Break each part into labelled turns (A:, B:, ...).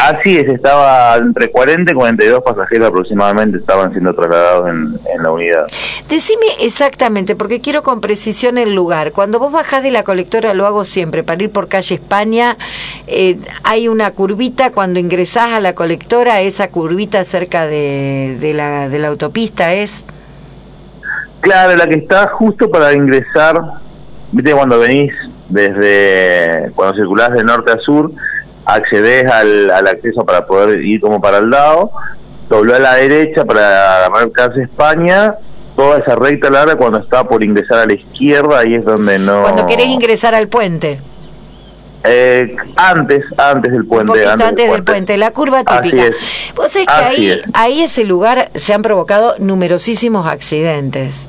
A: Así es, estaba entre 40 y 42 pasajeros aproximadamente estaban siendo trasladados en la unidad.
B: Decime exactamente, porque quiero con precisión el lugar. Cuando vos bajás de la colectora, lo hago siempre, para ir por calle España, hay una curvita cuando ingresás a la colectora, esa curvita cerca de la autopista es...
A: Claro, la que está justo para ingresar, viste cuando venís cuando circulás de norte a sur, accedes al acceso para poder ir como para el lado, dobló a la derecha para agarrar calle España, toda esa recta larga, cuando está por ingresar a la izquierda, ahí es donde no...
B: Cuando querés ingresar al puente.
A: Antes del puente.
B: Un poquito antes del puente, la curva típica. Vos sabés que ahí ese lugar se han provocado numerosísimos accidentes.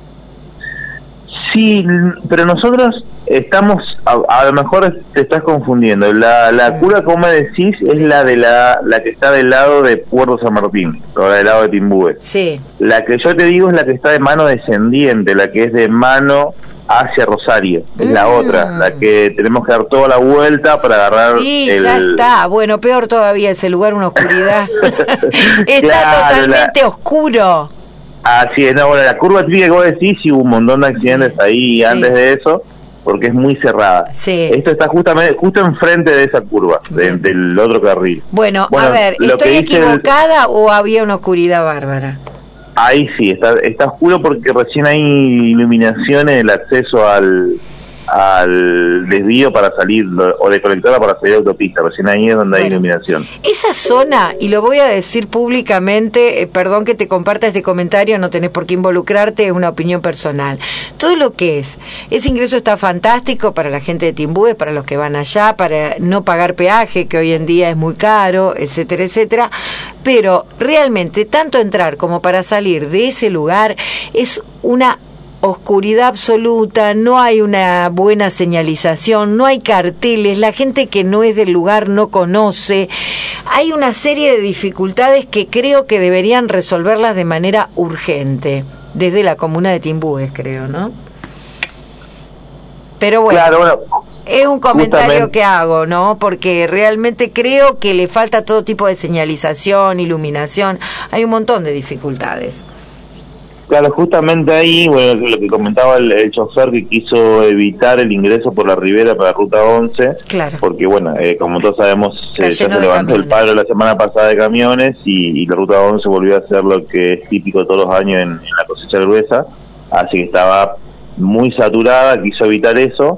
A: Sí, pero nosotros estamos, a lo mejor te estás confundiendo. La curva, como me decís, es la que está del lado de Puerto San Martín, o del lado de Timbúes.
B: Sí.
A: La que yo te digo es la que está de mano descendiente, la que es de mano hacia Rosario, es la otra, la que tenemos que dar toda la vuelta para agarrar.
B: Sí, ya está. Bueno, peor todavía ese lugar, una oscuridad. Está
A: claro,
B: totalmente oscuro.
A: Así es, no, bueno, la curva típica que vos decís, sí, hubo un montón de accidentes ahí antes de eso, porque es muy cerrada.
B: Sí.
A: Esto está justo enfrente de esa curva, del otro carril.
B: Bueno, a ver, ¿estoy equivocada o había una oscuridad bárbara?
A: Ahí sí, está oscuro porque recién hay iluminación en el acceso al desvío para salir, o de colectora para salir de autopista, recién ahí es donde hay iluminación. Esa
B: zona, y lo voy a decir públicamente, perdón que te comparta este comentario, no tenés por qué involucrarte, es una opinión personal. Todo lo que ese ingreso está fantástico para la gente de Timbúes, para los que van allá, para no pagar peaje, que hoy en día es muy caro, etcétera, etcétera, pero realmente tanto entrar como para salir de ese lugar es una oscuridad absoluta, no hay una buena señalización, no hay carteles, la gente que no es del lugar no conoce, hay una serie de dificultades que creo que deberían resolverlas de manera urgente, desde la comuna de Timbúes, creo, ¿no? Pero bueno, es un comentario que hago, ¿no? Porque realmente creo que le falta todo tipo de señalización, iluminación, hay un montón de dificultades.
A: Claro, justamente ahí, bueno, lo que comentaba el chofer, que quiso evitar el ingreso por la ribera para Ruta 11,
B: claro, porque
A: bueno, como todos sabemos, ya se levantó el paro la semana pasada de camiones y la Ruta 11 volvió a hacer lo que es típico todos los años en la cosecha gruesa, así que estaba muy saturada, quiso evitar eso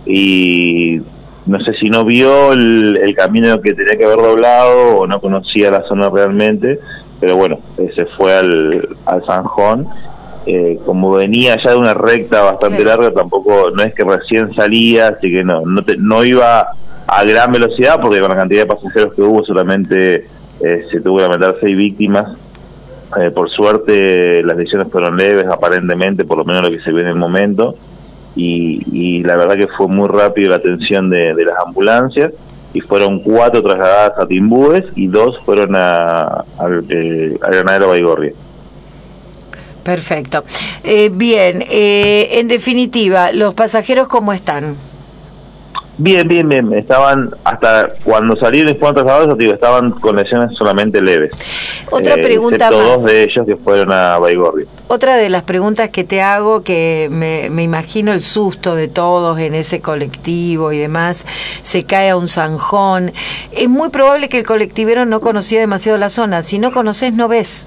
A: y no sé si no vio el camino que tenía que haber doblado o no conocía la zona realmente, pero bueno, se fue al Zanjón. Como venía ya de una recta bastante larga, tampoco, no es que recién salía, así que no iba a gran velocidad, porque con la cantidad de pasajeros que hubo solamente se tuvo que lamentar 6 víctimas. Por suerte las lesiones fueron leves, aparentemente, por lo menos lo que se ve en el momento, y la verdad que fue muy rápido la atención de las ambulancias, y fueron 4 trasladadas a Timbúes y 2 fueron al Granadero Baigorria.
B: Perfecto. Bien, en definitiva, ¿los pasajeros cómo están?
A: Bien. Estaban, hasta cuando salieron y fueron trasladados, estaban con lesiones solamente leves.
B: Otra pregunta más.
A: 2 de ellos que fueron a Baigorria.
B: Otra de las preguntas que te hago, que me imagino el susto de todos en ese colectivo y demás, se cae a un zanjón. Es muy probable que el colectivero no conocía demasiado la zona. Si no conoces, no ves.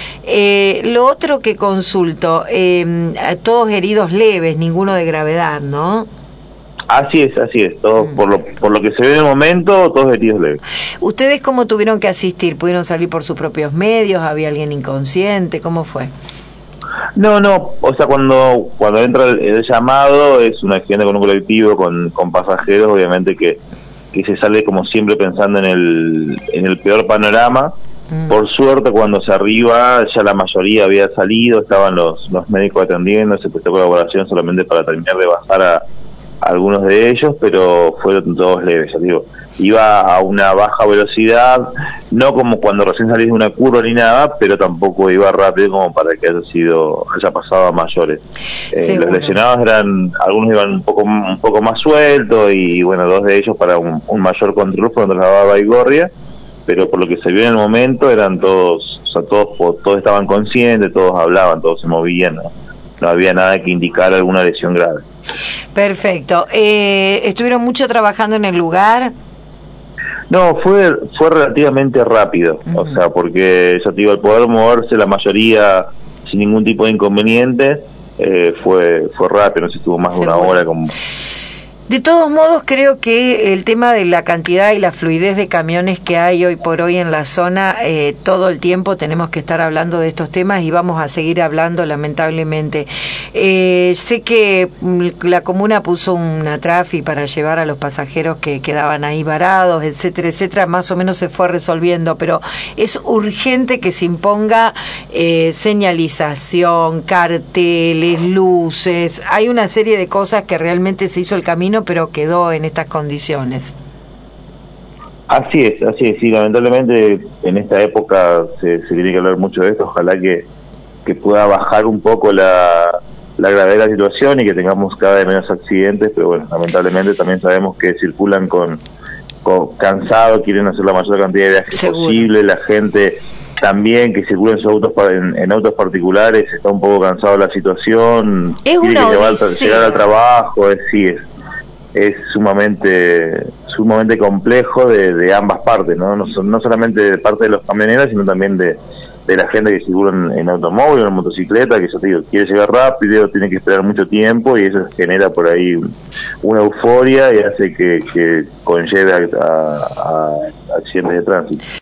B: Lo otro que consulto, todos heridos leves, ninguno de gravedad, ¿no?
A: Así es, todos, por lo que se ve en el momento, todos heridos leves.
B: ¿Ustedes cómo tuvieron que asistir? ¿Pudieron salir por sus propios medios? ¿Había alguien inconsciente? ¿Cómo fue?
A: No, o sea, cuando entra el llamado, es un accidente con un colectivo, con pasajeros, obviamente que se sale como siempre pensando en el peor panorama. Por suerte, cuando se arriba, ya la mayoría había salido, estaban los médicos atendiendo, se prestó colaboración solamente para terminar de bajar a algunos de ellos, pero fueron todos leves, ya digo. Iba a una baja velocidad, no como cuando recién salís de una curva ni nada, pero tampoco iba rápido como para que haya pasado a mayores. Los lesionados algunos iban un poco más sueltos, y bueno, 2 de ellos para un mayor control fueron trasladados a Baigorria, pero por lo que se vio en el momento eran todos, o sea, todos estaban conscientes, todos hablaban, todos se movían, no había nada que indicara alguna lesión grave.
B: Perfecto. ¿Estuvieron mucho trabajando en el lugar?
A: No, fue relativamente rápido, o sea, porque ya te digo, al poder moverse la mayoría sin ningún tipo de inconveniente, fue rápido, no sé si estuvo más de una hora como...
B: De todos modos, creo que el tema de la cantidad y la fluidez de camiones que hay hoy por hoy en la zona, todo el tiempo tenemos que estar hablando de estos temas y vamos a seguir hablando, lamentablemente. Sé que la comuna puso una trafi para llevar a los pasajeros que quedaban ahí varados, etcétera, etcétera. Más o menos se fue resolviendo, pero es urgente que se imponga señalización, carteles, luces. Hay una serie de cosas que realmente se hizo el camino, pero quedó en estas condiciones.
A: Así es, sí, lamentablemente en esta época se tiene que hablar mucho de esto, ojalá que pueda bajar un poco la gravedad de la situación y que tengamos cada vez menos accidentes, pero bueno, lamentablemente también sabemos que circulan con cansados, quieren hacer la mayor cantidad de viajes posible, la gente también que circula en sus autos en autos particulares está un poco cansado de la situación, quiere llegar al trabajo, es sumamente complejo de ambas partes, no solamente de parte de los camioneros, sino también de la gente que circula en automóvil o en motocicleta, que ya te digo, quiere llegar rápido, tiene que esperar mucho tiempo y eso genera por ahí una euforia y hace que conlleve a accidentes de tránsito.